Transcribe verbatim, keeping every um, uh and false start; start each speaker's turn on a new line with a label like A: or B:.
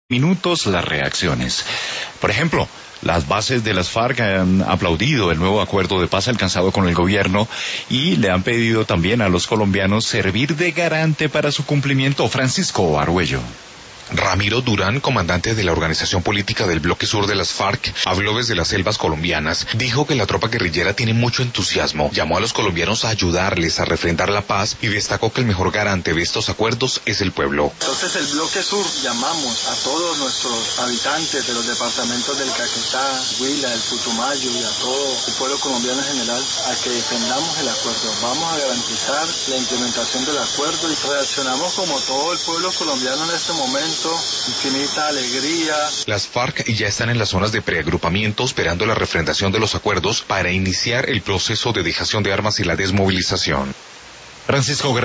A: minutos las reacciones. Por ejemplo, las bases de las FARC han aplaudido el nuevo acuerdo de paz alcanzado con el gobierno y le han pedido también a los colombianos servir de garante para su cumplimiento. Francisco Arguello.
B: Ramiro Durán, comandante de la organización política del bloque sur de las FARC, habló desde las selvas colombianas, dijo que la tropa guerrillera tiene mucho entusiasmo, llamó a los colombianos a ayudarles a refrendar la paz y destacó que el mejor garante de estos acuerdos es el pueblo.
C: Entonces el bloque sur llamamos a todos nuestros habitantes de los departamentos del Caquetá, Huila, el Putumayo y a todo el pueblo colombiano en general a que defendamos el acuerdo. Vamos a garantizar la implementación del acuerdo y reaccionamos como todo el pueblo colombiano en este momento. Infinita alegría.
B: Las FARC ya están en las zonas de preagrupamiento esperando la refrendación de los acuerdos para iniciar el proceso de dejación de armas y la desmovilización.
A: Francisco